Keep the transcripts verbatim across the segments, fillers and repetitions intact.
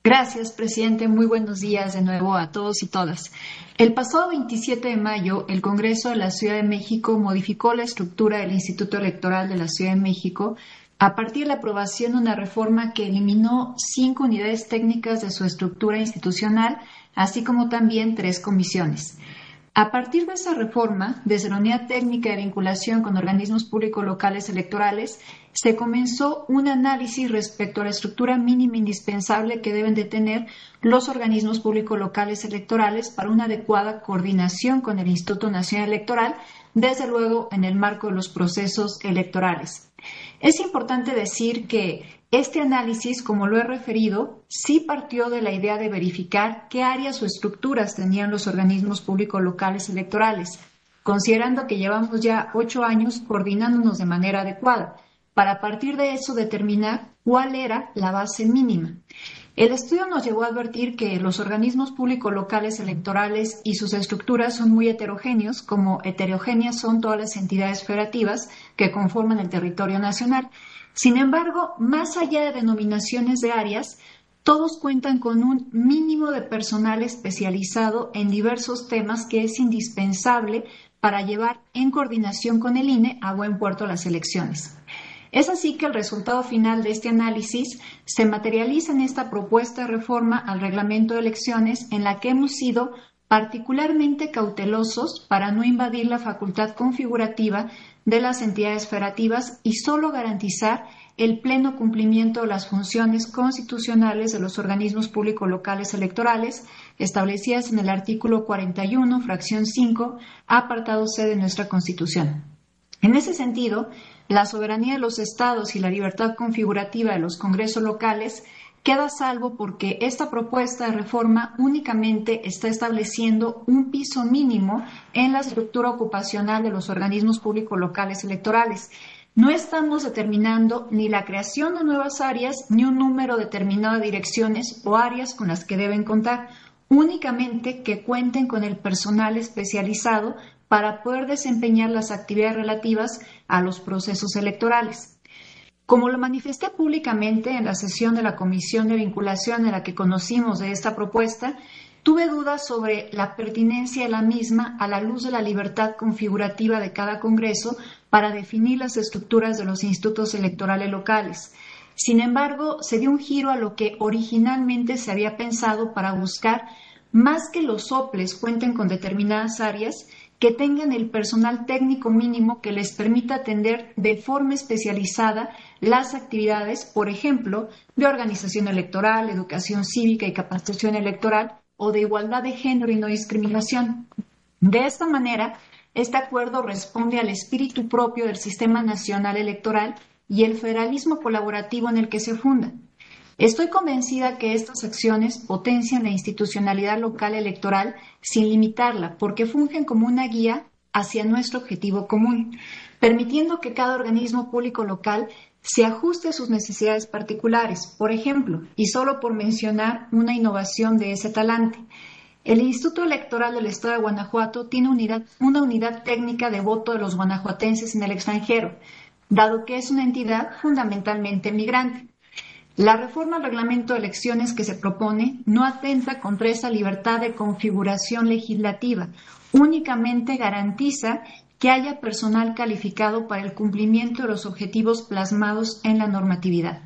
Gracias, presidente. Muy buenos días de nuevo a todos y todas. El pasado veintisiete de mayo, el Congreso de la Ciudad de México modificó la estructura del Instituto Electoral de la Ciudad de México a partir de la aprobación de una reforma que eliminó cinco unidades técnicas de su estructura institucional, así como también tres comisiones. A partir de esa reforma, desde la Unidad Técnica de Vinculación con Organismos Públicos Locales Electorales, se comenzó un análisis respecto a la estructura mínima indispensable que deben de tener los organismos públicos locales electorales para una adecuada coordinación con el Instituto Nacional Electoral, desde luego en el marco de los procesos electorales. Es importante decir que este análisis, como lo he referido, sí partió de la idea de verificar qué áreas o estructuras tenían los organismos públicos locales electorales, considerando que llevamos ya ocho años coordinándonos de manera adecuada, para a partir de eso determinar cuál era la base mínima. El estudio nos llevó a advertir que los organismos públicos locales electorales y sus estructuras son muy heterogéneos, como heterogéneas son todas las entidades federativas que conforman el territorio nacional. Sin embargo, más allá de denominaciones de áreas, todos cuentan con un mínimo de personal especializado en diversos temas que es indispensable para llevar en coordinación con el I N E a buen puerto las elecciones. Es así que el resultado final de este análisis se materializa en esta propuesta de reforma al reglamento de elecciones, en la que hemos sido particularmente cautelosos para no invadir la facultad configurativa de las entidades federativas y solo garantizar el pleno cumplimiento de las funciones constitucionales de los organismos públicos locales electorales establecidas en el artículo cuarenta y uno, fracción cinco, apartado C de nuestra Constitución. En ese sentido, la soberanía de los estados y la libertad configurativa de los congresos locales queda a salvo porque esta propuesta de reforma únicamente está estableciendo un piso mínimo en la estructura ocupacional de los organismos públicos locales electorales. No estamos determinando ni la creación de nuevas áreas ni un número determinado de direcciones o áreas con las que deben contar, únicamente que cuenten con el personal especializado para poder desempeñar las actividades relativas a los procesos electorales. Como lo manifesté públicamente en la sesión de la Comisión de Vinculación en la que conocimos de esta propuesta, tuve dudas sobre la pertinencia de la misma a la luz de la libertad configurativa de cada Congreso para definir las estructuras de los institutos electorales locales. Sin embargo, se dio un giro a lo que originalmente se había pensado para buscar, más que los soples cuenten con determinadas áreas, que tengan el personal técnico mínimo que les permita atender de forma especializada las actividades, por ejemplo, de organización electoral, educación cívica y capacitación electoral, o de igualdad de género y no discriminación. De esta manera, este acuerdo responde al espíritu propio del Sistema Nacional Electoral y el federalismo colaborativo en el que se funda. Estoy convencida que estas acciones potencian la institucionalidad local electoral sin limitarla, porque fungen como una guía hacia nuestro objetivo común, permitiendo que cada organismo público local se ajuste a sus necesidades particulares. Por ejemplo, y solo por mencionar una innovación de ese talante, el Instituto Electoral del Estado de Guanajuato tiene unidad, una unidad técnica de voto de los guanajuatenses en el extranjero, dado que es una entidad fundamentalmente migrante. La reforma al reglamento de elecciones que se propone no atenta contra esa libertad de configuración legislativa, únicamente garantiza que haya personal calificado para el cumplimiento de los objetivos plasmados en la normatividad.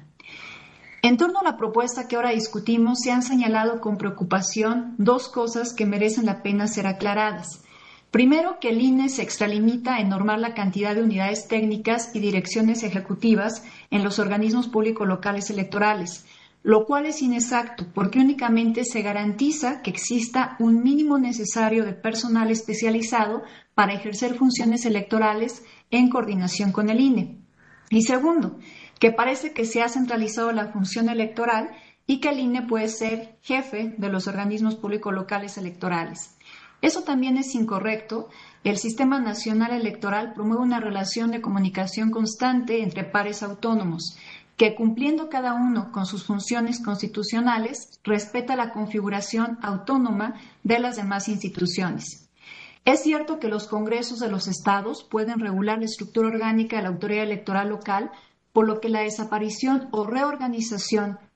En torno a la propuesta que ahora discutimos, se han señalado con preocupación dos cosas que merecen la pena ser aclaradas. Primero, que el I N E se extralimita en normar la cantidad de unidades técnicas y direcciones ejecutivas en los organismos públicos locales electorales, lo cual es inexacto porque únicamente se garantiza que exista un mínimo necesario de personal especializado para ejercer funciones electorales en coordinación con el I N E. Y segundo, que parece que se ha centralizado la función electoral y que el I N E puede ser jefe de los organismos públicos locales electorales. Eso también es incorrecto. El Sistema Nacional Electoral promueve una relación de comunicación constante entre pares autónomos, que cumpliendo cada uno con sus funciones constitucionales, respeta la configuración autónoma de las demás instituciones. Es cierto que los congresos de los estados pueden regular la estructura orgánica de la autoridad electoral local, por lo que la desaparición o reorganización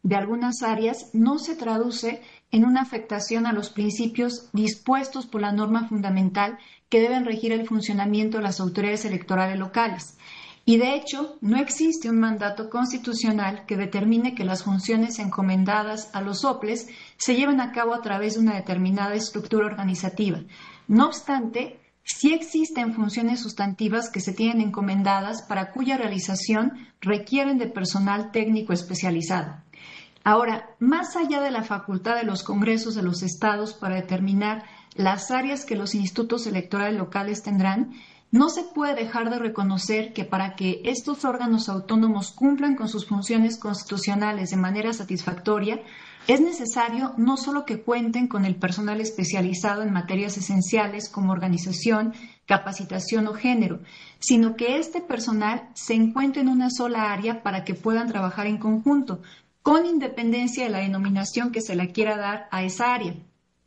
de algunas áreas no se traduce en una afectación a los principios dispuestos por la norma fundamental que deben regir el funcionamiento de las autoridades electorales locales. Y de hecho, no existe un mandato constitucional que determine que las funciones encomendadas a los O P L E S se lleven a cabo a través de una determinada estructura organizativa. No obstante, sí existen funciones sustantivas que se tienen encomendadas para cuya realización requieren de personal técnico especializado. Ahora, más allá de la facultad de los congresos de los estados para determinar las áreas que los institutos electorales locales tendrán, no se puede dejar de reconocer que para que estos órganos autónomos cumplan con sus funciones constitucionales de manera satisfactoria, es necesario no solo que cuenten con el personal especializado en materias esenciales como organización, capacitación o género, sino que este personal se encuentre en una sola área para que puedan trabajar en conjunto, con independencia de la denominación que se le quiera dar a esa área.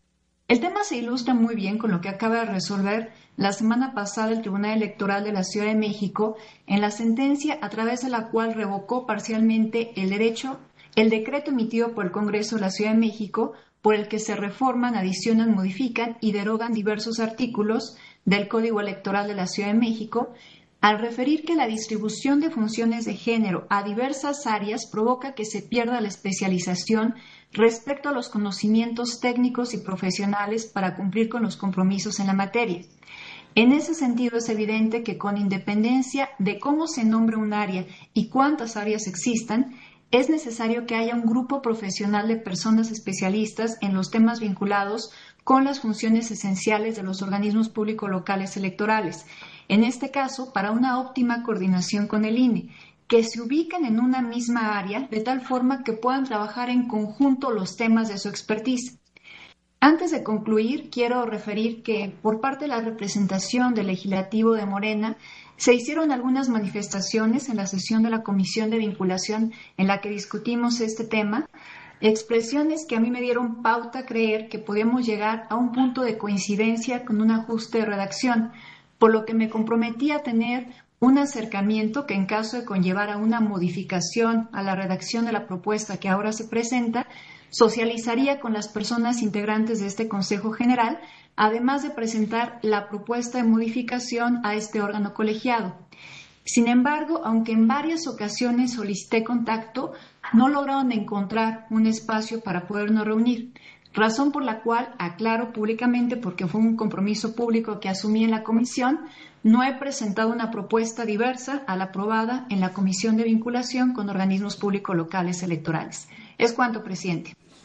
El tema se ilustra muy bien con lo que acaba de resolver la semana pasada el Tribunal Electoral de la Ciudad de México en la sentencia a través de la cual revocó parcialmente el derecho, el decreto emitido por el Congreso de la Ciudad de México por el que se reforman, adicionan, modifican y derogan diversos artículos del Código Electoral de la Ciudad de México, al referir que la distribución de funciones de género a diversas áreas provoca que se pierda la especialización respecto a los conocimientos técnicos y profesionales para cumplir con los compromisos en la materia. En ese sentido, es evidente que con independencia de cómo se nombre un área y cuántas áreas existan, es necesario que haya un grupo profesional de personas especialistas en los temas vinculados con las funciones esenciales de los organismos públicos locales electorales, en este caso para una óptima coordinación con el I N E, que se ubiquen en una misma área de tal forma que puedan trabajar en conjunto los temas de su expertise. Antes de concluir, quiero referir que por parte de la representación del Legislativo de Morena se hicieron algunas manifestaciones en la sesión de la Comisión de Vinculación en la que discutimos este tema, expresiones que a mí me dieron pauta a creer que podíamos llegar a un punto de coincidencia con un ajuste de redacción, por lo que me comprometí a tener un acercamiento que en caso de conllevar a una modificación a la redacción de la propuesta que ahora se presenta, socializaría con las personas integrantes de este Consejo General, además de presentar la propuesta de modificación a este órgano colegiado. Sin embargo, aunque en varias ocasiones solicité contacto, no lograron encontrar un espacio para podernos reunir, razón por la cual aclaro públicamente, porque fue un compromiso público que asumí en la comisión, no he presentado una propuesta diversa a la aprobada en la Comisión de Vinculación con organismos públicos locales electorales. Es cuanto, presidente.